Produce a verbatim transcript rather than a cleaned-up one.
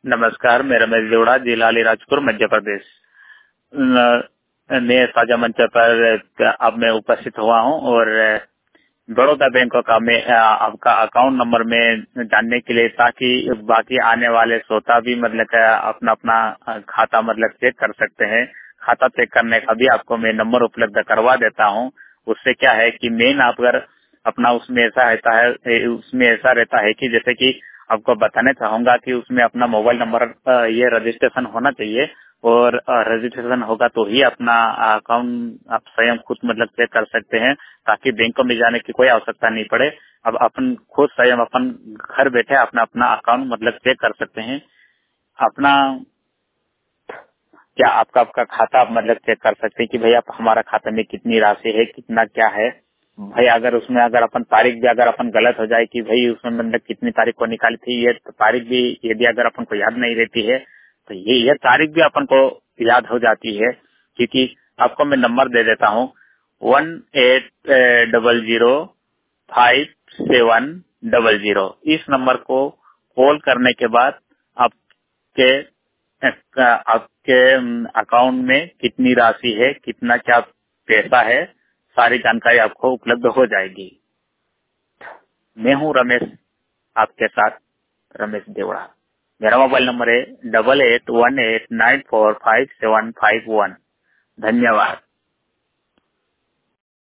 नमस्कार, मैं रमेश देवड़ा, जिला अलीराजपुर, मध्य प्रदेश न- ने साझा मंच पर अब मैं उपस्थित हुआ हूं और बड़ौदा बैंक का मैं अ, आपका अकाउंट नंबर में जानने के लिए, ताकि बाकी आने वाले श्रोता भी मतलब अ, अपना अपना अ, खाता मतलब चेक कर सकते हैं। खाता चेक करने का भी आपको मैं नंबर उपलब्ध करवा देता हूं। उससे क्या है कि मेन आप अगर अपना उसमें ऐसा रहता है ए, उसमें ऐसा रहता है कि जैसे कि आपको बताना चाहूंगा कि उसमें अपना मोबाइल नंबर अ, ये रजिस्ट्रेशन होना चाहिए और रजिस्ट्रेशन होगा तो ही अपना अकाउंट आप स्वयं खुद मतलब चेक कर सकते हैं, ताकि बैंकों में जाने की कोई आवश्यकता नहीं पड़े। अब अपन खुद स्वयं अपन घर बैठे अपना अपना अकाउंट मतलब चेक कर सकते हैं। अपना क्या आपका आपका खाता आप मतलब चेक कर सकते हैं कि भाई आप हमारा खाते में कितनी राशि है, कितना क्या है। भाई अगर उसमें अगर अपन तारीख भी अगर अपन गलत हो जाए कि भाई उसमें मतलब कितनी तारीख को निकाली थी, ये तारीख भी यदि अगर अपन को याद नहीं रहती है तो ये ये तारीख भी अपन को याद हो जाती है। क्योंकि आपको मैं नंबर दे देता हूँ, one eight double zero five seven double zero. इस नंबर को कॉल करने के बाद आपके आपके अकाउंट में कितनी राशि है, कितना क्या पैसा है, सारी जानकारी आपको उपलब्ध हो जाएगी। मैं हूँ रमेश, आपके साथ रमेश देवड़ा। मेरा मोबाइल नंबर है double eight one eight nine four five seven five one. धन्यवाद।